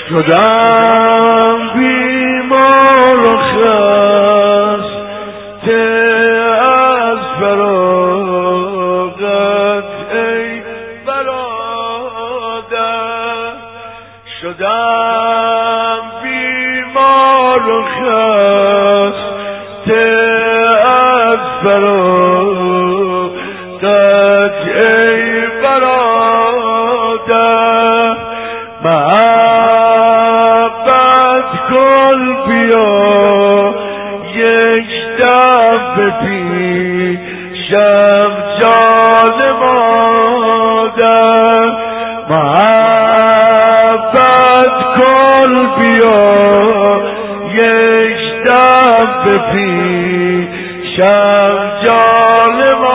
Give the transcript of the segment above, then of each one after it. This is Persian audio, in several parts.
شدم بیمار و خسته از فراغت ای برادر، شدم بیمار و خسته از فراغت ای برادر، محبت کن بیا یک دفعه پیشم جان مادر، محبت کن بیا یک دفعه پیشم جان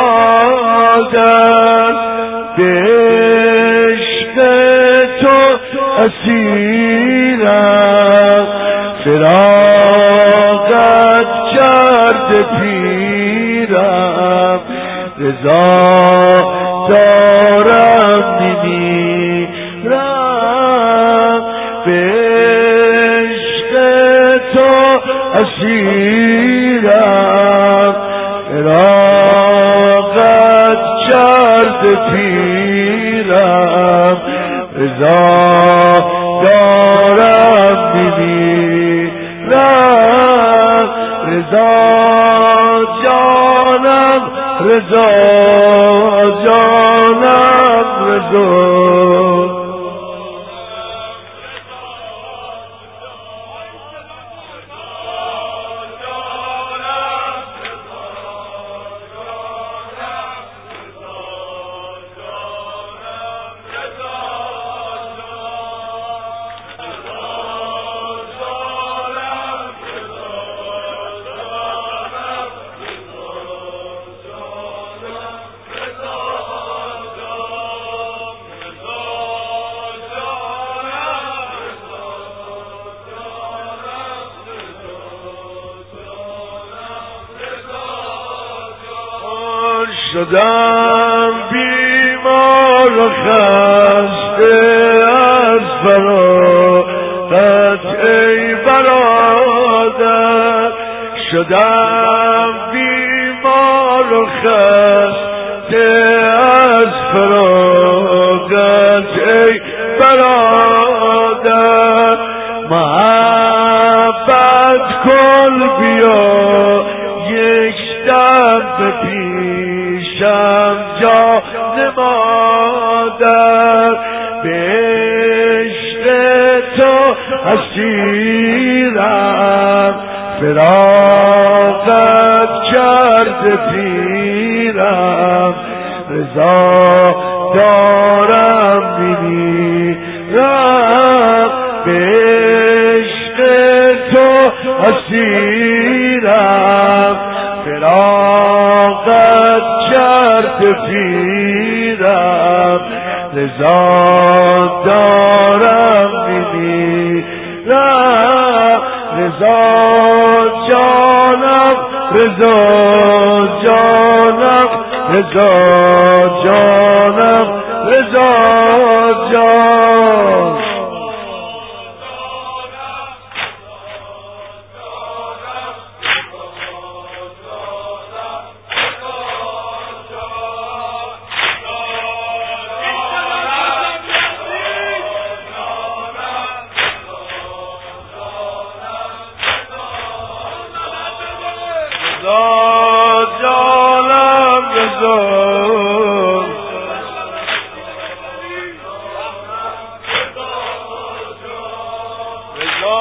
مادر، به عشق تو اسیرم فراقت کرده پیرم، رضا دارم نمیرم، به عشق تو اسیرم فراقت کرده پیرم، رضا دارم نمیرم، رضا جانم رضا جانم رضا. شدم بیمار و خسته از فراغت ای برادر، شدم بیمار و خسته از فراغت ای برادر، محبت کن بیا یک دفعه پیشم جان مادر، به عشق تو اسیرم فراقت کرده پیرم، رضا دارم نمیرم، به عشق تو اسیرم فراقت کرده پیرم، رضا دارم نمیرم، رضا جانم رضا جانم رضا جانم رضا جان. جانم رضا رضا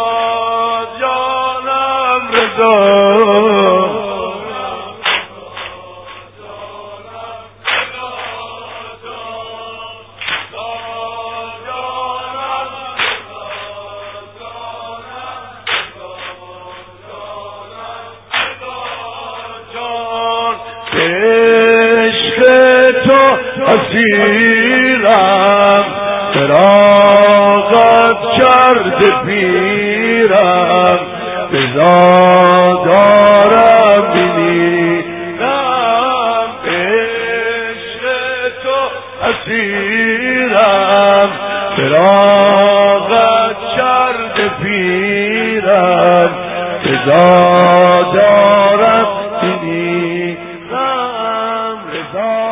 جانم رضا اسیرم فراغت کرده پیرم، رضا دارم بمیرم، عشق تو اسیرم فراغت کرده پیرم رضا دارم، رضا